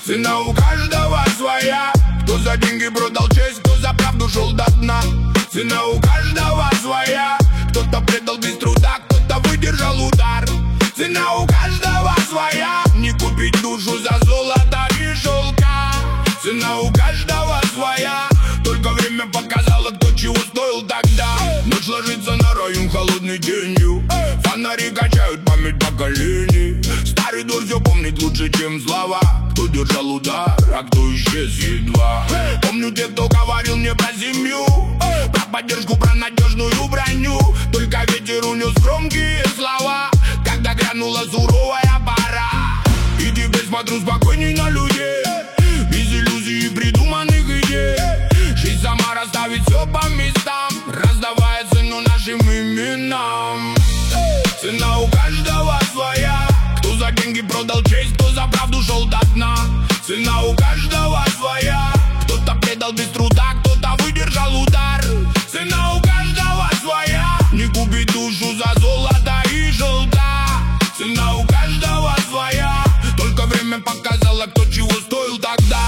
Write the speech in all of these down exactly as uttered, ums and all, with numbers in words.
Цена у каждого своя. Кто за деньги продал честь, кто за правду шел до дна. Цена у каждого своя. Кто-то предал без труда, кто-то выдержал удар. Цена у каждого своя. Не купить душу за золото и шелка. Цена у каждого своя. Только время показало, кто чего стоил тогда. Ночь ложится на район холодной тенью. Фонари качают память поколений. Старый двор все помнит лучше, чем слова. Кто держал удар, а кто исчез едва. Помню тех, кто говорил мне про семью, про поддержку, про надежную броню. Только ветер унес громкие слова, когда грянула суровая пора. И теперь смотрю спокойней на людей, без иллюзий и придуманных идей. Жизнь сама расставит все по местам, раздавая цену нашим именам. Цена у каждого своя. Кто за деньги продал честь, кто за правду шел до дна. Цена у каждого своя. Кто-то предал без труда, кто-то выдержал удар. Цена у каждого своя. Не купить душу за золото и желта. Цена у каждого своя. Только время показало, кто чего стоил тогда.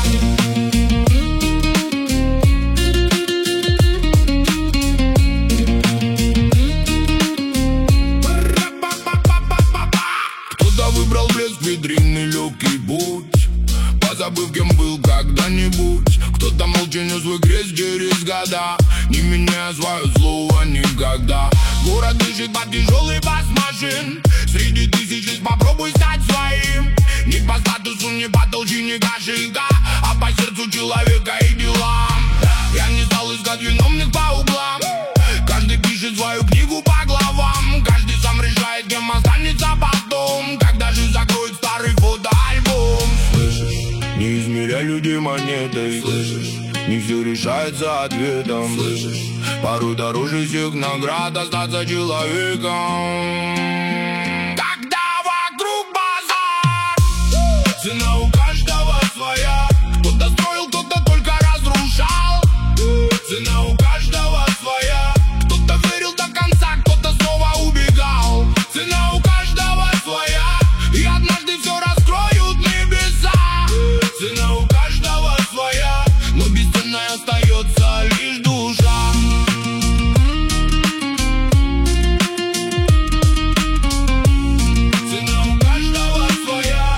Выбрал блеск, витринный легкий путь, позабыв, кем был когда-нибудь. Кто-то молча нес свой крест через года, не меняя свое слово никогда. Город дышит под тяжелый бас машин. Среди тысяч попробуй стать своим. Не по статусу, не по толщине кошелька, а по сердцу человека и делам. Я не стал искать виновных по углам. Каждый пишет свою книгу по главам. Каждый сам решает, кем останется потом, когда жизнь закроет старый фотоальбом. Слышишь? Не измеряй людей монетой. Слышишь? Не все решается ответом. Слышишь? Порой дороже всех наград остаться человеком. Когда вокруг базар, цена у каждого своя. Кто-то строил, кто-то только разрушал. Цена у каждого своя. Кто-то верил до конца, кто-то снова убегал. Цена у каждого своя. И однажды все раскроют небеса. Цена у каждого своя. Но бесценной остается лишь душа. Цена у каждого своя.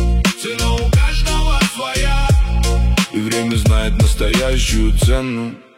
Цена у каждого своя. И время знает настоящую цену.